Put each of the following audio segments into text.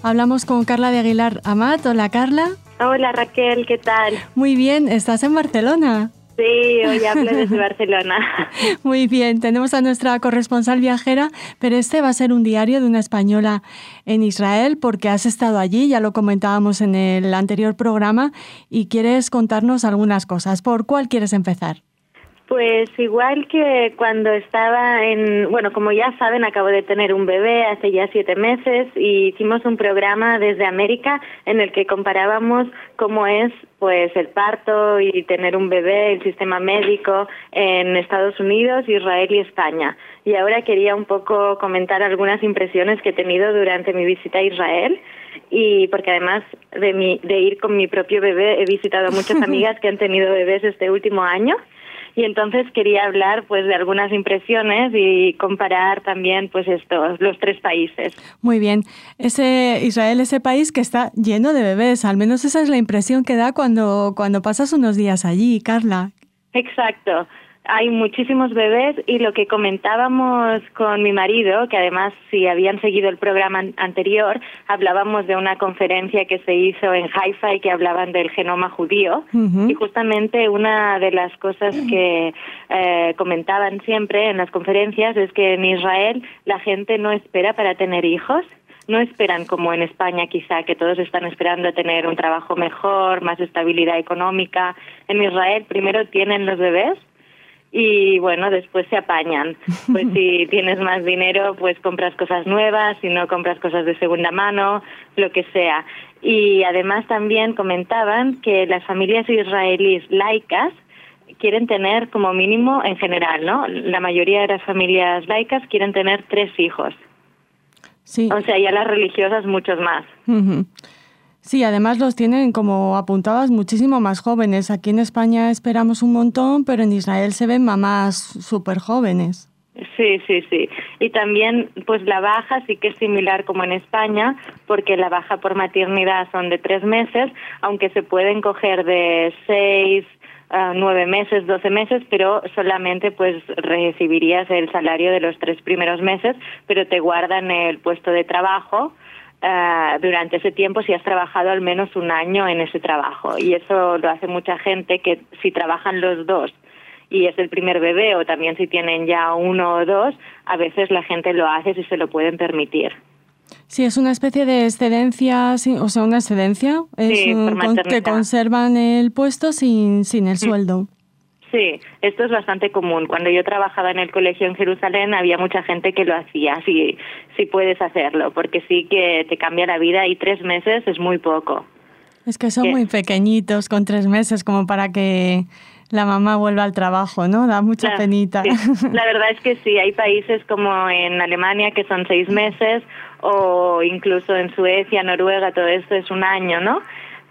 Hablamos con Carla de Aguilar Amat. Hola, Carla. Hola, Raquel, ¿qué tal? Muy bien, ¿estás en Barcelona? Sí, hoy hablo desde Barcelona. Muy bien, tenemos a nuestra corresponsal viajera, pero este va a ser un diario de una española en Israel porque has estado allí, ya lo comentábamos en el anterior programa, y quieres contarnos algunas cosas. ¿Por cuál quieres empezar? Pues igual que cuando estaba como ya saben, acabo de tener un bebé hace ya 7 meses y hicimos un programa desde América en el que comparábamos cómo es pues el parto y tener un bebé, el sistema médico en Estados Unidos, Israel y España. Y ahora quería un poco comentar algunas impresiones que he tenido durante mi visita a Israel, y porque además de ir con mi propio bebé he visitado a muchas amigas que han tenido bebés este último año. Y entonces quería hablar pues de algunas impresiones y comparar también pues los 3 países. Muy bien. Israel, ese país que está lleno de bebés, al menos esa es la impresión que da cuando pasas unos días allí, Carla. Exacto. Hay muchísimos bebés y lo que comentábamos con mi marido, que además si habían seguido el programa anterior, hablábamos de una conferencia que se hizo en Haifa y que hablaban del genoma judío. Uh-huh. Y justamente una de las cosas que comentaban siempre en las conferencias es que en Israel la gente no espera para tener hijos. No esperan como en España quizá, que todos están esperando a tener un trabajo mejor, más estabilidad económica. En Israel primero tienen los bebés y bueno, después se apañan. Pues si tienes más dinero, pues compras cosas nuevas, si no compras cosas de segunda mano, lo que sea. Y además también comentaban que las familias israelíes laicas quieren tener como mínimo en general, ¿no? La mayoría de las familias laicas quieren tener 3 hijos. Sí. O sea, ya las religiosas muchos más. Uh-huh. Sí, además los tienen, como apuntabas, muchísimo más jóvenes. Aquí en España esperamos un montón, pero en Israel se ven mamás súper jóvenes. Sí. Y también, pues la baja sí que es similar como en España, porque la baja por maternidad son de 3 meses, aunque se pueden coger de 6, 9 meses, 12 meses, pero solamente pues recibirías el salario de los 3 primeros meses, pero te guardan el puesto de trabajo durante ese tiempo si has trabajado al menos un año en ese trabajo. Y eso lo hace mucha gente, que si trabajan los 2 y es el primer bebé, o también si tienen ya 1 o 2, a veces la gente lo hace si se lo pueden permitir. Sí, es una especie de excedencia, sí, o sea, una excedencia. Sí, por maternidad. Te conservan el puesto sin el sueldo. Sí, esto es bastante común. Cuando yo trabajaba en el colegio en Jerusalén había mucha gente que lo hacía, si puedes hacerlo, porque sí que te cambia la vida y 3 meses es muy poco. Es que son muy pequeñitos con 3 meses como para que la mamá vuelva al trabajo, ¿no? Da mucha penita. Sí. La verdad es que sí, hay países como en Alemania que son 6 meses o incluso en Suecia, Noruega, todo esto es 1 año, ¿no?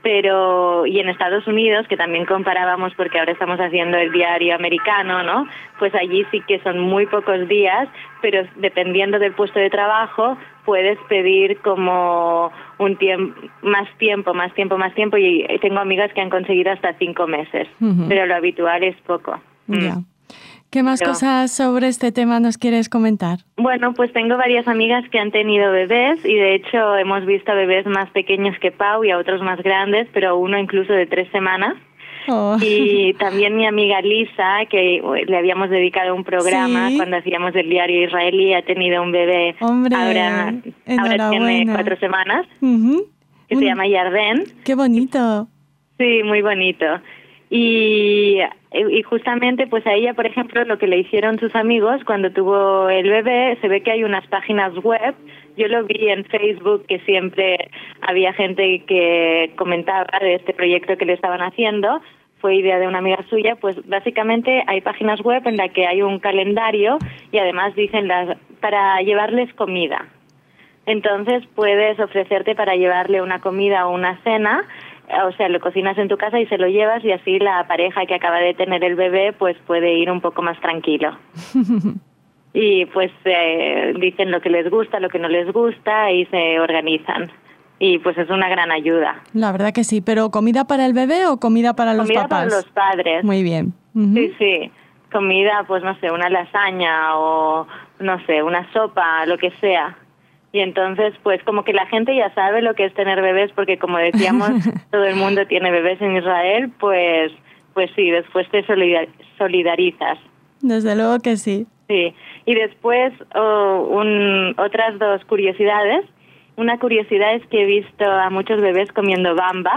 Pero, y en Estados Unidos, que también comparábamos porque ahora estamos haciendo el diario americano, ¿no? Pues allí sí que son muy pocos días, pero dependiendo del puesto de trabajo, puedes pedir como un más tiempo, y tengo amigas que han conseguido hasta 5 meses, uh-huh. Pero lo habitual es poco. Ya. ¿Qué más cosas sobre este tema nos quieres comentar? Bueno, pues tengo varias amigas que han tenido bebés y de hecho hemos visto bebés más pequeños que Pau y a otros más grandes, pero uno incluso de 3 semanas. Oh. Y también mi amiga Lisa, que le habíamos dedicado un programa cuando hacíamos el diario israelí, ha tenido un bebé. Hombre, ahora tiene 4 semanas, uh-huh. que se llama Yarden. ¡Qué bonito! Sí, muy bonito. Y justamente pues a ella, por ejemplo, lo que le hicieron sus amigos cuando tuvo el bebé, se ve que hay unas páginas web. Yo lo vi en Facebook, que siempre había gente que comentaba de este proyecto que le estaban haciendo. Fue idea de una amiga suya. Pues básicamente hay páginas web en las que hay un calendario y además dicen para llevarles comida. Entonces puedes ofrecerte para llevarle una comida o una cena. O sea, lo cocinas en tu casa y se lo llevas, y así la pareja que acaba de tener el bebé pues puede ir un poco más tranquilo. Y pues dicen lo que les gusta, lo que no les gusta y se organizan. Y pues es una gran ayuda. La verdad que sí, pero ¿comida para el bebé o comida para los papás? Comida para los padres. Muy bien. Uh-huh. Sí. Comida, pues no sé, una lasaña o no sé, una sopa, lo que sea. Y entonces, pues como que la gente ya sabe lo que es tener bebés, porque como decíamos, todo el mundo tiene bebés en Israel, pues sí, después te solidarizas. Desde luego que sí. Sí, y después otras dos curiosidades. Una curiosidad es que he visto a muchos bebés comiendo bamba.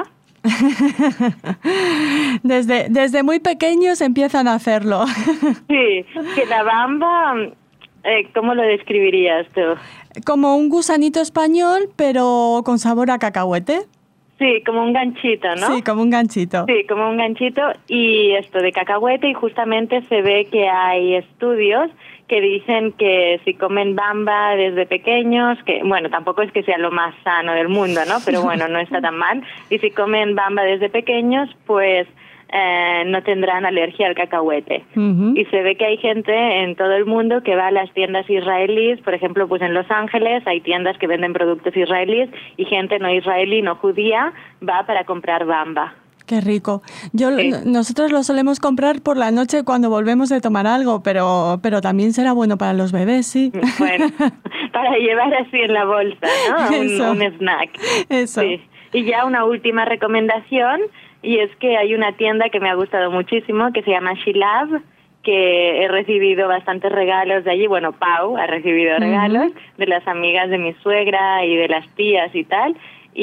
Desde muy pequeños empiezan a hacerlo. Sí, que la bamba, ¿cómo lo describirías tú? Como un gusanito español, pero con sabor a cacahuete. Sí, como un ganchito, ¿no? Sí, como un ganchito. Sí, como un ganchito y esto de cacahuete, y justamente se ve que hay estudios que dicen que si comen bamba desde pequeños, que bueno, tampoco es que sea lo más sano del mundo, ¿no? Pero bueno, no está tan mal. Y si comen bamba desde pequeños, pues no tendrán alergia al cacahuete. Uh-huh. Y se ve que hay gente en todo el mundo que va a las tiendas israelíes, por ejemplo, pues en Los Ángeles hay tiendas que venden productos israelíes y gente no israelí, no judía, va para comprar bamba. Qué rico. Sí. Nosotros lo solemos comprar por la noche cuando volvemos de tomar algo, pero también será bueno para los bebés, sí. Bueno, para llevar así en la bolsa, ¿no? Un snack. Eso. Sí. Y ya una última recomendación, y es que hay una tienda que me ha gustado muchísimo, que se llama Shilab, que he recibido bastantes regalos de allí. Bueno, Pau ha recibido regalos de las amigas de mi suegra y de las tías y tal.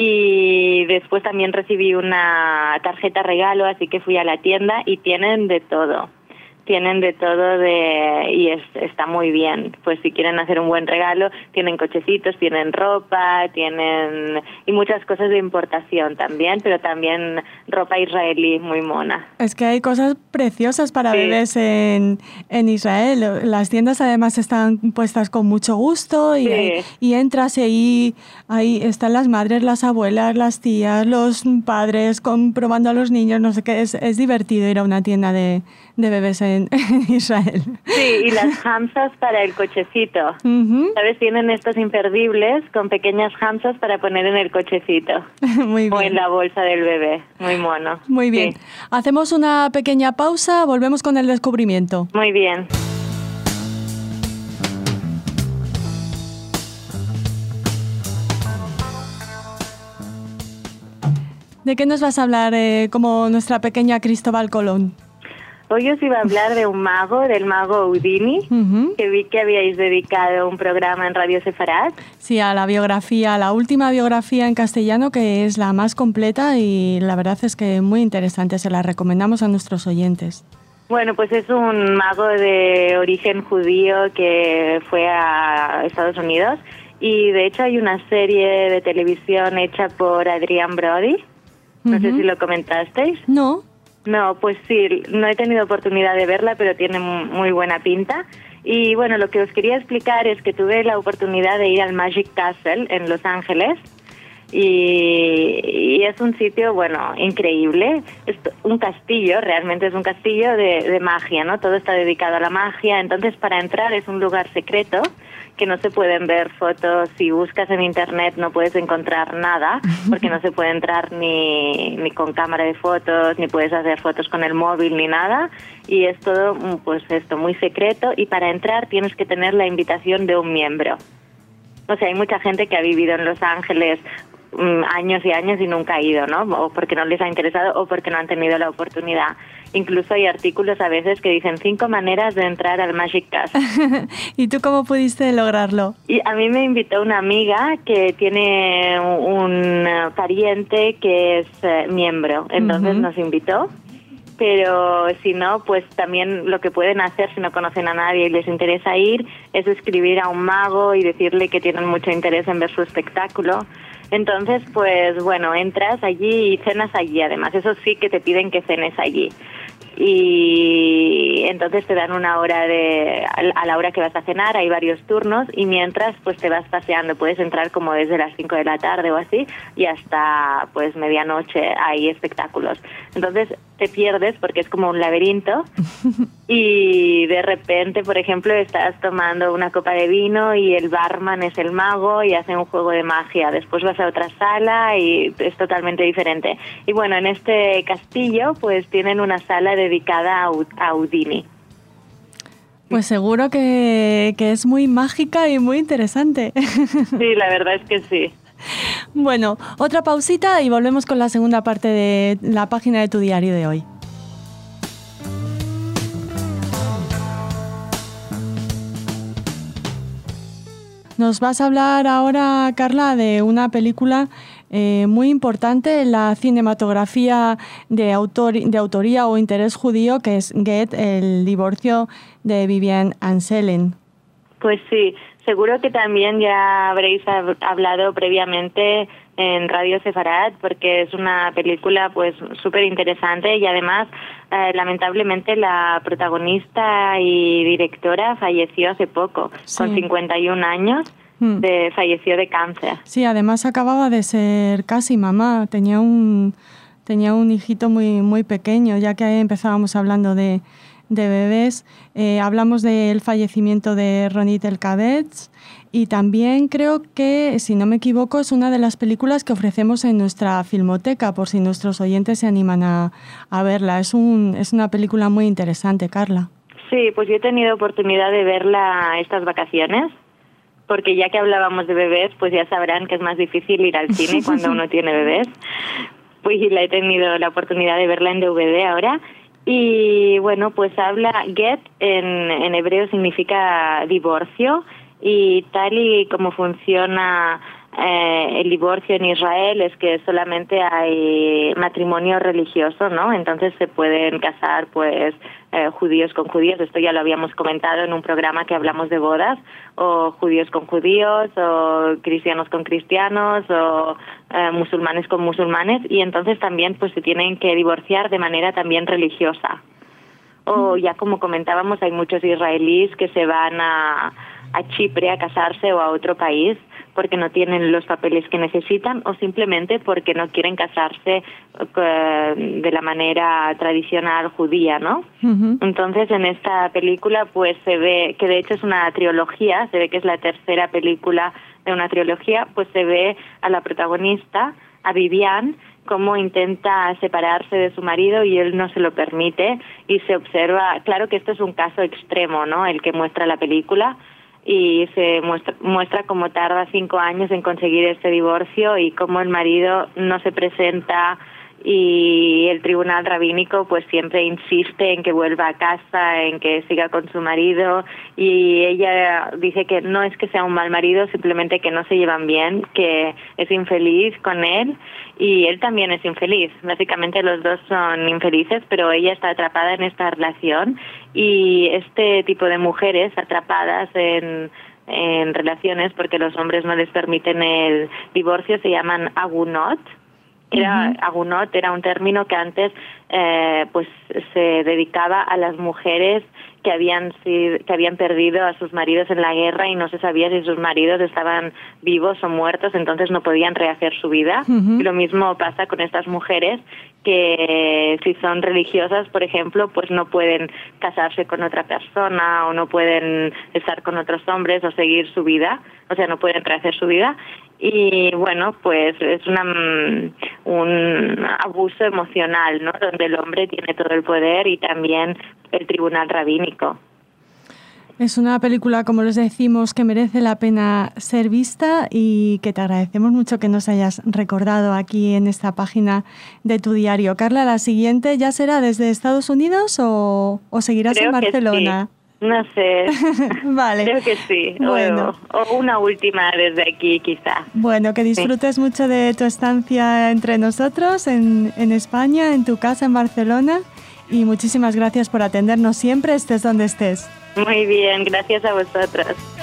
Y después también recibí una tarjeta regalo, así que fui a la tienda y tienen de todo. Tienen de todo y está muy bien. Pues si quieren hacer un buen regalo, tienen cochecitos, tienen ropa, y muchas cosas de importación también, pero también ropa israelí muy mona. Es que hay cosas preciosas para bebés en Israel. Las tiendas además están puestas con mucho gusto y entras y ahí están las madres, las abuelas, las tías, los padres probando a los niños, no sé qué. Es divertido ir a una tienda de bebés en Israel. Sí, y las hamsas para el cochecito. Uh-huh. ¿Sabes? Tienen estos imperdibles con pequeñas hamsas para poner en el cochecito. Muy bien. O en la bolsa del bebé. Muy mono. Muy bien. Sí. Hacemos una pequeña pausa, volvemos con el descubrimiento. Muy bien. ¿De qué nos vas a hablar como nuestra pequeña Cristóbal Colón? Hoy os iba a hablar de un mago, del mago Houdini, que vi que habíais dedicado un programa en Radio Sefarad. Sí, a la biografía, la última biografía en castellano, que es la más completa y la verdad es que muy interesante, se la recomendamos a nuestros oyentes. Bueno, pues es un mago de origen judío que fue a Estados Unidos y de hecho hay una serie de televisión hecha por Adrian Brody. No sé si lo comentasteis. No. No, pues sí, no he tenido oportunidad de verla, pero tiene muy buena pinta. Y bueno, lo que os quería explicar es que tuve la oportunidad de ir al Magic Castle en Los Ángeles y es un sitio, bueno, increíble. Es un castillo, realmente es un castillo de magia, ¿no? Todo está dedicado a la magia. Entonces, para entrar es un lugar secreto que no se pueden ver fotos. Si buscas en internet no puedes encontrar nada porque no se puede entrar ni con cámara de fotos, ni puedes hacer fotos con el móvil ni nada, y es todo pues esto muy secreto, y para entrar tienes que tener la invitación de un miembro. O sea, hay mucha gente que ha vivido en Los Ángeles años y años y nunca ha ido, ¿no? O porque no les ha interesado o porque no han tenido la oportunidad. Incluso hay artículos a veces que dicen 5 maneras de entrar al Magic Castle. ¿Y tú cómo pudiste lograrlo? Y a mí me invitó una amiga que tiene un pariente que es miembro, entonces nos invitó. Pero si no, pues también lo que pueden hacer si no conocen a nadie y les interesa ir es escribir a un mago y decirle que tienen mucho interés en ver su espectáculo. Entonces, pues bueno, entras allí y cenas allí, además. Eso sí que te piden que cenes allí. Y entonces te dan una hora a la hora que vas a cenar, hay varios turnos, y mientras pues te vas paseando. Puedes entrar como desde las 5 de la tarde o así y hasta pues medianoche hay espectáculos. Entonces te pierdes porque es como un laberinto y de repente, por ejemplo, estás tomando una copa de vino y el barman es el mago y hace un juego de magia. Después vas a otra sala y es totalmente diferente. Y bueno, en este castillo pues tienen una sala dedicada a Houdini. Pues seguro que es muy mágica y muy interesante. Sí, la verdad es que sí. Bueno, otra pausita y volvemos con la segunda parte de la página de tu diario de hoy. Nos vas a hablar ahora, Carla, de una película muy importante en la cinematografía de autoría o interés judío, que es Get, el divorcio de Vivian Anselen. Pues sí, seguro que también ya habréis hablado previamente en Radio Sefarad, porque es una película pues súper interesante y además lamentablemente la protagonista y directora falleció hace poco, sí, con 51 años. Falleció de cáncer. Sí, además acababa de ser casi mamá, tenía un hijito muy pequeño, ya que empezábamos hablando de bebés. Hablamos del fallecimiento de Ronit Elkabetz y también creo que, si no me equivoco, es una de las películas que ofrecemos en nuestra filmoteca, por si nuestros oyentes se animan a verla. Es una película muy interesante, Carla. Sí, pues yo he tenido oportunidad de verla estas vacaciones, porque ya que hablábamos de bebés, pues ya sabrán que es más difícil ir al cine cuando uno tiene bebés. Pues he tenido la oportunidad de verla en DVD ahora. Y bueno, pues Get en hebreo significa divorcio, y tal y como funciona el divorcio en Israel es que solamente hay matrimonio religioso, ¿no? Entonces se pueden casar pues judíos con judíos, esto ya lo habíamos comentado en un programa que hablamos de bodas, o judíos con judíos, o cristianos con cristianos, o musulmanes con musulmanes, y entonces también pues se tienen que divorciar de manera también religiosa. O ya como comentábamos, hay muchos israelíes que se van a Chipre a casarse o a otro país porque no tienen los papeles que necesitan o simplemente porque no quieren casarse de la manera tradicional judía, ¿no? Uh-huh. Entonces en esta película pues se ve que de hecho es una trilogía, se ve que es la tercera película de una trilogía, pues se ve a la protagonista, a Vivian, cómo intenta separarse de su marido y él no se lo permite, y se observa, claro que esto es un caso extremo, ¿no?, el que muestra la película, y se muestra cómo tarda 5 años en conseguir este divorcio y cómo el marido no se presenta, y el tribunal rabínico pues siempre insiste en que vuelva a casa, en que siga con su marido, y ella dice que no es que sea un mal marido, simplemente que no se llevan bien, que es infeliz con él y él también es infeliz. Básicamente los dos son infelices, pero ella está atrapada en esta relación, y este tipo de mujeres atrapadas en relaciones porque los hombres no les permiten el divorcio se llaman agunot. Agunot era un término que antes pues se dedicaba a las mujeres que habían perdido a sus maridos en la guerra y no se sabía si sus maridos estaban vivos o muertos, entonces no podían rehacer su vida. Uh-huh. Y lo mismo pasa con estas mujeres que si son religiosas, por ejemplo, pues no pueden casarse con otra persona o no pueden estar con otros hombres o seguir su vida, o sea, no pueden rehacer su vida. Y bueno, pues es un abuso emocional, ¿no?, donde el hombre tiene todo el poder y también el tribunal rabínico. Es una película, como les decimos, que merece la pena ser vista y que te agradecemos mucho que nos hayas recordado aquí en esta página de tu diario. Carla, ¿la siguiente ya será desde Estados Unidos o seguirás en Barcelona? Sí. No sé. Vale. Creo que sí. Bueno. O una última desde aquí, quizá. Bueno, que disfrutes mucho de tu estancia entre nosotros en España, en tu casa en Barcelona, y muchísimas gracias por atendernos siempre, estés donde estés. Muy bien, gracias a vosotros.